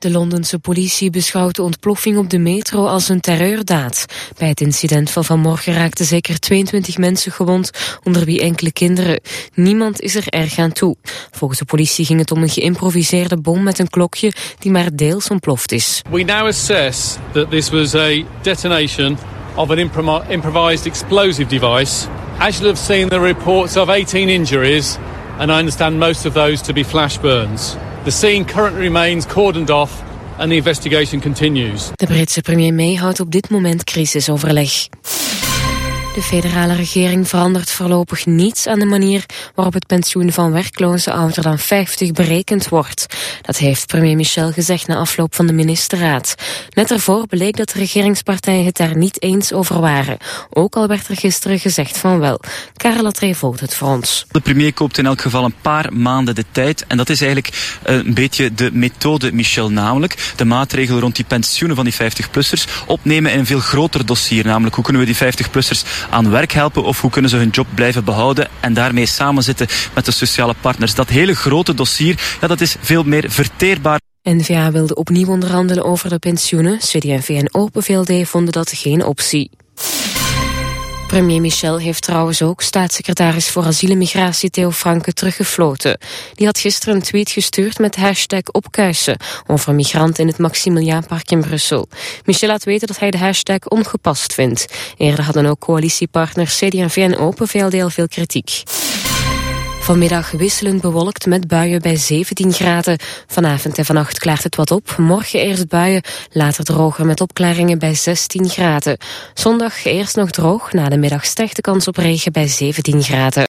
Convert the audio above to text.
De Londense politie beschouwt de ontploffing op de metro als een terreurdaad. Bij het incident van vanmorgen raakten zeker 22 mensen gewond, onder wie enkele kinderen. Niemand is er erg aan toe. Volgens de politie ging het om een geïmproviseerde bom met een klokje die maar deels ontploft is. We now assess that this was a detonation of an improvised explosive device. As you'll have seen, the reports of 18 injuries, and I understand most of those to be flash burns. The scene currently remains cordoned off and the investigation continues. De Britse premier May houdt op dit moment crisisoverleg. De federale regering verandert voorlopig niets aan de manier waarop het pensioen van werklozen ouder dan 50 berekend wordt. Dat heeft premier Michel gezegd na afloop van de ministerraad. Net ervoor bleek dat de regeringspartijen het daar niet eens over waren. Ook al werd er gisteren gezegd van wel. Karel Latree volgt het voor ons. De premier koopt in elk geval een paar maanden de tijd. En dat is eigenlijk een beetje de methode Michel, namelijk de maatregel rond die pensioenen van die 50-plussers opnemen in een veel groter dossier. Namelijk, hoe kunnen we die 50-plussers aan werk helpen of hoe kunnen ze hun job blijven behouden en daarmee samenzitten met de sociale partners. Dat hele grote dossier, ja, dat is veel meer verteerbaar. N-VA wilde opnieuw onderhandelen over de pensioenen. CD&V en Open VLD vonden dat geen optie. Premier Michel heeft trouwens ook staatssecretaris voor asiel en migratie Theo Franke teruggefloten. Die had gisteren een tweet gestuurd met #opkuisen over migranten in het Maximiliaanpark in Brussel. Michel laat weten dat hij de hashtag ongepast vindt. Eerder hadden ook coalitiepartners CD&V en Open VLD al veel kritiek. Vanmiddag wisselend bewolkt met buien bij 17 graden. Vanavond en vannacht klaart het wat op. Morgen eerst buien, later droger met opklaringen bij 16 graden. Zondag eerst nog droog, na de middag stijgt de kans op regen bij 17 graden.